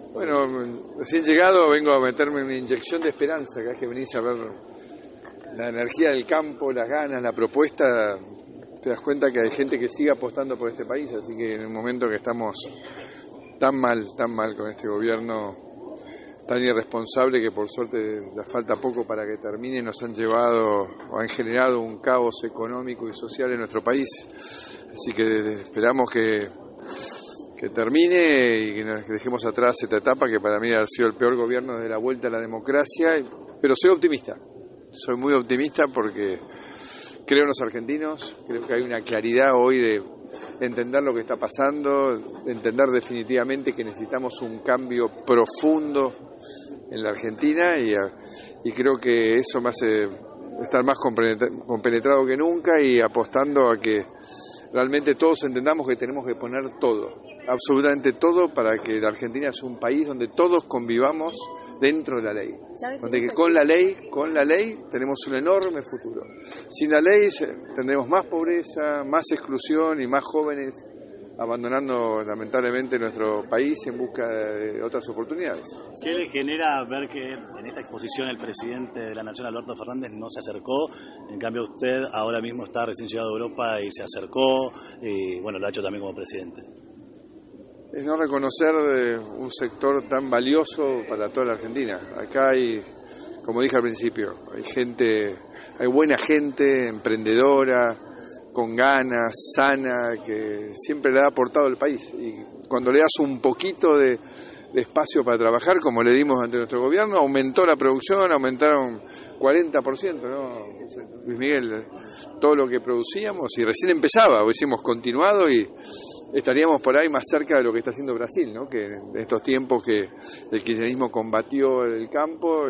Bueno, recién llegado vengo a meterme una inyección de esperanza, cada vez que venís a ver la energía del campo, las ganas, la propuesta, te das cuenta que hay gente que sigue apostando por este país, así que en un momento que estamos tan mal con este gobierno tan irresponsable que por suerte le falta poco para que termine, nos han llevado o han generado un caos económico y social en nuestro país, así que esperamos que termine y que dejemos atrás esta etapa que para mí ha sido el peor gobierno desde la vuelta a la democracia, pero soy optimista, soy muy optimista porque creo en los argentinos, creo que hay una claridad hoy de entender lo que está pasando, de entender definitivamente que necesitamos un cambio profundo en la Argentina y creo que eso me hace estar más compenetrado que nunca y apostando a que realmente todos entendamos que tenemos que poner todo, absolutamente todo, para que la Argentina sea un país donde todos convivamos dentro de la ley, donde que con la ley tenemos un enorme futuro. Sin la ley tendremos más pobreza, más exclusión y más jóvenes abandonando lamentablemente nuestro país en busca de otras oportunidades. ¿Qué le genera ver que en esta exposición el presidente de la Nación, Alberto Fernández, no se acercó? En cambio usted ahora mismo está recién llegado a Europa y se acercó, y bueno, lo ha hecho también como presidente. Es no reconocer un sector tan valioso para toda la Argentina. Acá hay, como dije al principio, hay buena gente, emprendedora, con ganas, sana, que siempre le ha aportado el país. Y cuando le das un poquito de espacio para trabajar, como le dimos ante nuestro gobierno, aumentó la producción, aumentaron 40%, ¿no? Luis Miguel, todo lo que producíamos, y recién empezaba, hubiésemos continuado y estaríamos por ahí más cerca de lo que está haciendo Brasil, ¿no? Que en estos tiempos que el kirchnerismo combatió el campo,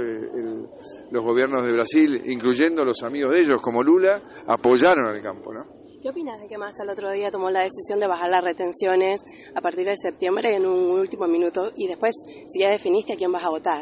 los gobiernos de Brasil, incluyendo los amigos de ellos como Lula, apoyaron al campo, ¿no? ¿Qué opinas de que Massa el otro día tomó la decisión de bajar las retenciones a partir de septiembre en un último minuto y después, si ya definiste a quién vas a votar?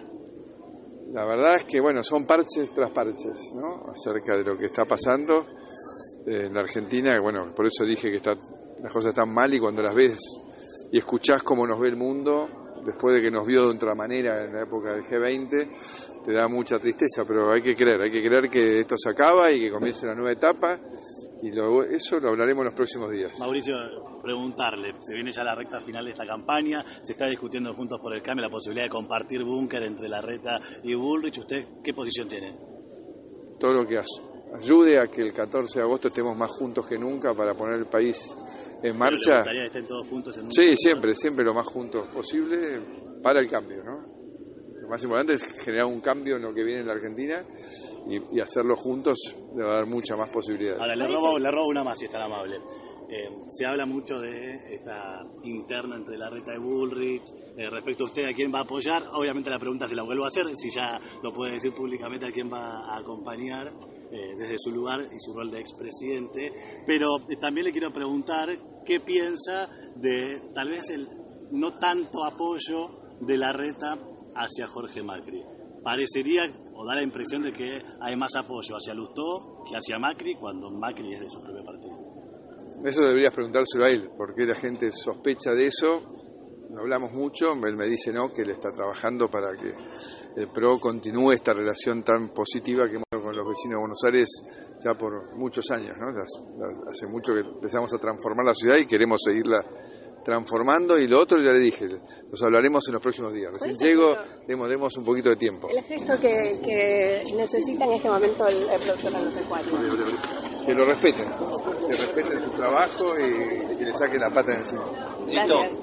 La verdad es que, bueno, son parches tras parches, ¿no? Acerca de lo que está pasando en la Argentina, bueno, por eso dije que las cosas están mal, y cuando las ves y escuchás cómo nos ve el mundo, después de que nos vio de otra manera en la época del G20, te da mucha tristeza, pero hay que creer que esto se acaba y que comience una nueva etapa, y eso lo hablaremos en los próximos días. Mauricio, preguntarle, se viene ya la recta final de esta campaña, se está discutiendo Juntos por el Cambio la posibilidad de compartir búnker entre Larreta y Bullrich. ¿Usted qué posición tiene? Todo lo que ayude a que el 14 de agosto estemos más juntos que nunca para poner el país en marcha. ¿Le gustaría que estén todos juntos en un Sí, siempre lo más juntos posible para el cambio, ¿no? Lo más importante es generar un cambio en lo que viene en la Argentina y hacerlo juntos le va a dar muchas más posibilidades. Ahora, le robo una más, si es tan amable. Se habla mucho de esta interna entre Larreta y Bullrich. Respecto a usted, ¿a quién va a apoyar? Obviamente la pregunta se la vuelvo a hacer, si ya lo puede decir públicamente, a quién va a acompañar desde su lugar y su rol de expresidente. Pero también le quiero preguntar qué piensa de tal vez el no tanto apoyo de Larreta hacia Jorge Macri. Parecería o da la impresión de que hay más apoyo hacia Lustó que hacia Macri, cuando Macri es de su propio partido. Eso deberías preguntárselo a él, porque la gente sospecha de eso. No hablamos mucho, él me dice no, que él está trabajando para que el PRO continúe esta relación tan positiva que hemos con los vecinos de Buenos Aires ya por muchos años, ¿no? Hace mucho que empezamos a transformar la ciudad y queremos seguirla transformando, y lo otro ya le dije, los hablaremos en los próximos días. Recién llego, demos un poquito de tiempo. El gesto que necesita en este momento el productor agropecuario. Que lo respeten su trabajo y que le saquen la pata de encima. Gracias.